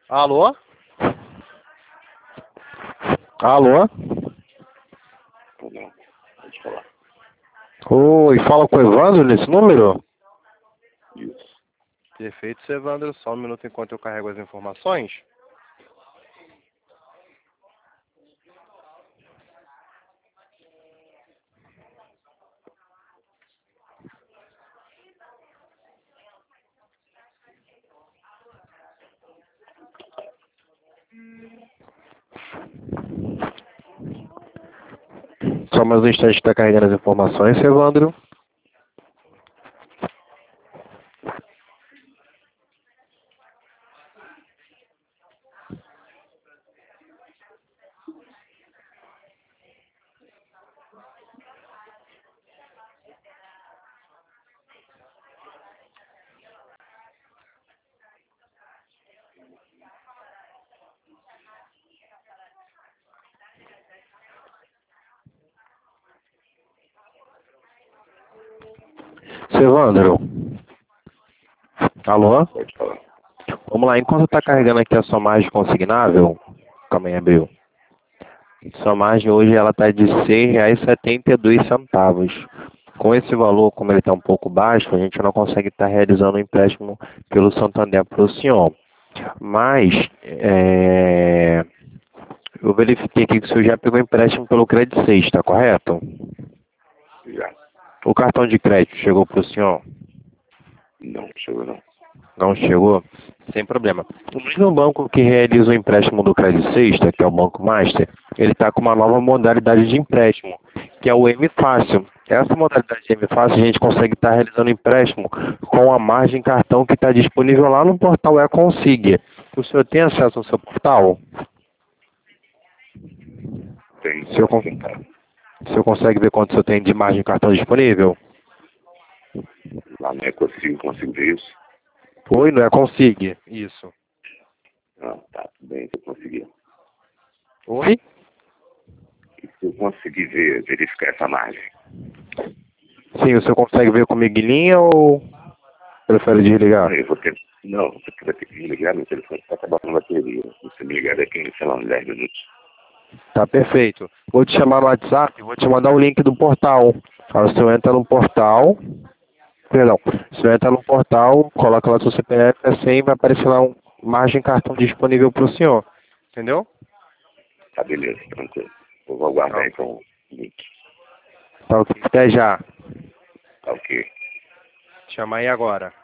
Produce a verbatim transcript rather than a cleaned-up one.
Alô? Alô? Não, pode falar. Oi, fala com o Evandro nesse número? Isso. Perfeito, seu Evandro. Só um minuto enquanto eu carrego as informações. Só mais um instante que está carregando as informações, seu Evandro. Seu Evandro. Alô? Pode falar. Vamos lá, enquanto está carregando aqui a sua margem consignável, calma aí, abriu. Sua margem hoje ela está de seis reais e setenta e dois centavos. Com esse valor, como ele está um pouco baixo, a gente não consegue estar realizando o empréstimo pelo Santander para o senhor. Mas, é, eu verifiquei aqui que o senhor já pegou empréstimo pelo Credit seis, está correto? Já. O cartão de crédito chegou para o senhor? Não, chegou não. Não chegou? Sem problema. O mesmo banco que realiza o empréstimo do Credit Sexta, que é o Banco Master, ele está com uma nova modalidade de empréstimo, que é o M Fácil. Essa modalidade de M Fácil a gente consegue estar realizando empréstimo com a margem cartão que está disponível lá no portal Econsig. O senhor tem acesso ao seu portal? Tem. O senhor, con- o senhor consegue ver quanto o senhor tem de margem cartão disponível? Lá não é consigo, consigo ver isso. Oi, não é Consig. Isso. Não, tá, tudo bem, se eu conseguir. Oi? E se eu conseguir ver, verificar essa margem? Sim, o senhor consegue ver comigo em linha ou prefere desligar? Não, eu vou ter... Não, você vai ter que desligar, meu telefone está acabando a bateria. Você me ligar daqui em, sei lá, uns dez minutos. Tá perfeito. Vou te chamar no WhatsApp e vou te mandar o link do portal. Aí o senhor entra no portal. Perdão. O senhor entra no portal, coloca lá seu C P F, assim vai aparecer lá um margem cartão disponível para o senhor. Entendeu? Tá, beleza, tranquilo. Eu vou aguardar Tá. então o link. Tá ok. Até já. Tá ok. Chama aí agora.